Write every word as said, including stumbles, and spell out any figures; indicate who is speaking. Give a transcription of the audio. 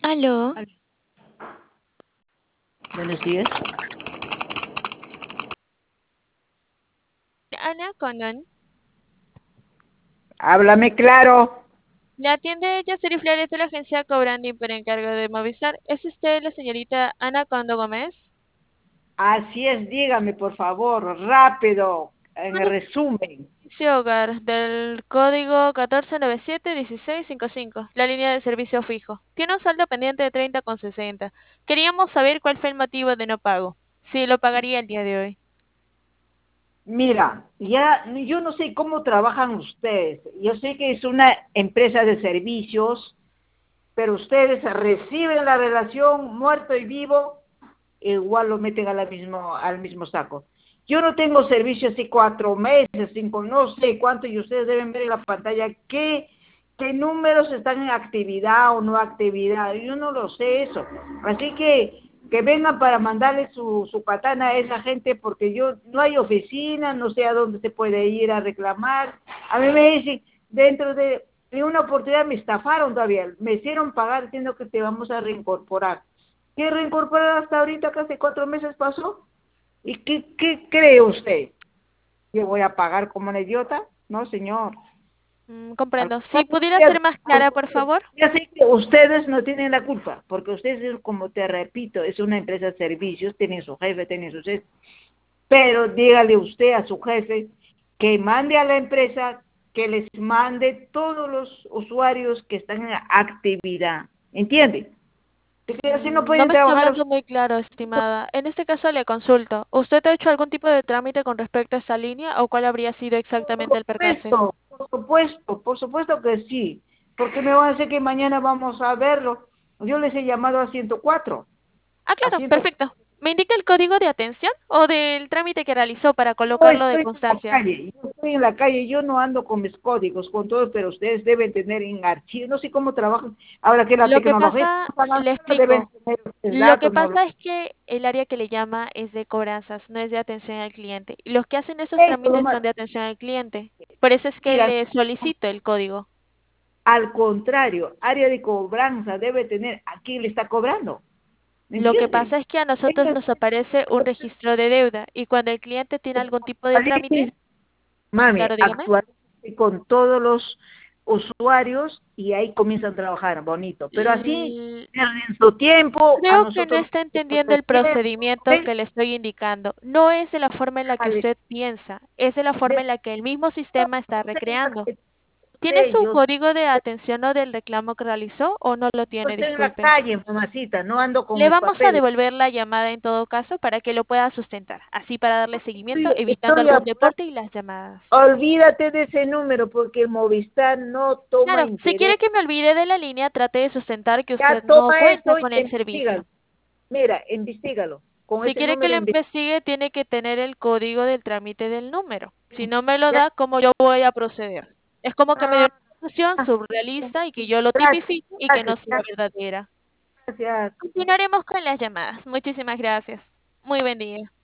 Speaker 1: Aló,
Speaker 2: Al- Buenos días.
Speaker 1: Ana Conan.
Speaker 2: Háblame claro.
Speaker 1: La atiende Yaceri Flores de la agencia Cobrandi por encargo de Movistar. ¿Es usted la señorita Ana Condo Gómez?
Speaker 2: Así es, dígame, por favor, rápido, en
Speaker 1: Bueno,
Speaker 2: resumen.
Speaker 1: servicio hogar del código uno cuatro nueve siete uno seis cinco cinco, la línea de servicio fijo. Tiene un saldo pendiente de treinta con sesenta. Queríamos saber cuál fue el motivo de no pago. Si lo pagaría el día de hoy.
Speaker 2: Mira, ya yo no sé cómo trabajan ustedes. Yo sé que es una empresa de servicios, pero ustedes reciben la relación muerto y vivo, igual lo meten a la mismo, al mismo saco. Yo no tengo servicio hace cuatro meses, cinco, no sé cuánto, y ustedes deben ver en la pantalla qué, qué números están en actividad o no actividad. Yo no lo sé eso. Así que que vengan para mandarle su, su patana a esa gente, porque yo no hay oficina, no sé a dónde se puede ir a reclamar. A mí me dicen, dentro de, de una oportunidad me estafaron todavía, me hicieron pagar diciendo que te vamos a reincorporar. ¿Qué reincorporar hasta ahorita? Casi cuatro meses pasó. ¿Y qué, qué cree usted? ¿Que voy a pagar como una idiota? No, señor.
Speaker 1: Mm,
Speaker 2: Al
Speaker 1: comprendo. Si
Speaker 2: contrario,
Speaker 1: pudiera ser más
Speaker 2: al
Speaker 1: clara, por
Speaker 2: contrario,
Speaker 1: favor.
Speaker 2: ya sé que ustedes no tienen la culpa, porque ustedes, como te repito, es una empresa de servicios, tienen su jefe, tienen sus... Pero dígale usted a su jefe que mande a la empresa, que les mande todos los usuarios que están en actividad. ¿Entiende? Porque así no
Speaker 1: Mm, No
Speaker 2: pueden
Speaker 1: me está
Speaker 2: trabajar.
Speaker 1: hablando muy claro, estimada. En este caso le consulto. ¿Usted ha hecho algún tipo de trámite con respecto a esta línea o cuál habría sido exactamente
Speaker 2: Por
Speaker 1: el percance?
Speaker 2: supuesto, por supuesto, por supuesto que sí. Porque me van a decir que mañana vamos a verlo. Yo les he llamado a ciento cuatro,
Speaker 1: Ah,
Speaker 2: a
Speaker 1: claro,
Speaker 2: ciento cuatro.
Speaker 1: perfecto. ¿Me indica el código de atención o del trámite que realizó para
Speaker 2: Yo
Speaker 1: colocarlo de
Speaker 2: estoy en la
Speaker 1: constancia?
Speaker 2: calle, yo estoy en la calle, yo no ando con mis códigos, con todo, pero ustedes deben tener en archivo, no sé cómo trabajan. Ahora que la
Speaker 1: Lo que
Speaker 2: tecnología
Speaker 1: pasa,
Speaker 2: está
Speaker 1: le
Speaker 2: avanzando, deben
Speaker 1: explico.
Speaker 2: tener ustedes
Speaker 1: Lo que
Speaker 2: datos, no lo
Speaker 1: pasa es que el área que le llama es de cobranzas, no es de atención al cliente. Y los que hacen esos
Speaker 2: sé. Eso
Speaker 1: trámites
Speaker 2: nomás.
Speaker 1: son de atención al cliente. Por eso es que
Speaker 2: Mira,
Speaker 1: le solicito el código.
Speaker 2: al contrario, área de cobranza debe tener a quién le está cobrando. ¿Me
Speaker 1: Lo que
Speaker 2: entiende?
Speaker 1: pasa es que a nosotros
Speaker 2: Ellos
Speaker 1: nos aparece un registro de deuda y cuando el cliente tiene algún tipo de trámite,
Speaker 2: actualicen. Mami,
Speaker 1: claro, dígame.
Speaker 2: actualice con todos los usuarios y ahí comienzan a trabajar bonito. Pero así
Speaker 1: L-
Speaker 2: pierden su tiempo, a
Speaker 1: Creo que no
Speaker 2: nosotros
Speaker 1: está
Speaker 2: nos
Speaker 1: entendiendo
Speaker 2: cuesta
Speaker 1: el
Speaker 2: tiempo.
Speaker 1: procedimiento
Speaker 2: ¿Ven?
Speaker 1: que le estoy indicando. No es de la forma en la que
Speaker 2: Vale,
Speaker 1: usted piensa, es de la forma
Speaker 2: de-
Speaker 1: en la que el mismo sistema está
Speaker 2: yo sé,
Speaker 1: recreando.
Speaker 2: yo
Speaker 1: ¿Tiene
Speaker 2: sé,
Speaker 1: su
Speaker 2: yo
Speaker 1: código de atención o del reclamo que realizó o no lo tiene?
Speaker 2: estoy en la
Speaker 1: Disculpe.
Speaker 2: calle, mamacita, no ando con
Speaker 1: Le
Speaker 2: mis
Speaker 1: vamos a
Speaker 2: papeles.
Speaker 1: devolver la llamada en todo caso para que lo pueda sustentar, así para darle seguimiento,
Speaker 2: Estoy,
Speaker 1: evitando
Speaker 2: estoy
Speaker 1: algún
Speaker 2: hablando.
Speaker 1: deporte y las llamadas.
Speaker 2: Olvídate de ese número porque el Movistar no toma
Speaker 1: Claro, si
Speaker 2: interés.
Speaker 1: quiere que me olvide de la línea, trate de sustentar que
Speaker 2: Ya
Speaker 1: usted no
Speaker 2: toma
Speaker 1: cuenta
Speaker 2: eso y
Speaker 1: con el
Speaker 2: investigalo.
Speaker 1: servicio.
Speaker 2: Mira, investigalo. Con
Speaker 1: Si
Speaker 2: ese
Speaker 1: quiere que
Speaker 2: número
Speaker 1: lo
Speaker 2: investiga.
Speaker 1: investigue, tiene que tener el código del trámite del número. Si no me lo
Speaker 2: Ya.
Speaker 1: da, ¿cómo yo voy a proceder? Es como que me dio
Speaker 2: Ah,
Speaker 1: una información surrealista y que yo lo
Speaker 2: gracias,
Speaker 1: tipifique y que no
Speaker 2: gracias,
Speaker 1: sea verdadera.
Speaker 2: gracias.
Speaker 1: Continuaremos con las llamadas. Muchísimas gracias. Muy buen día.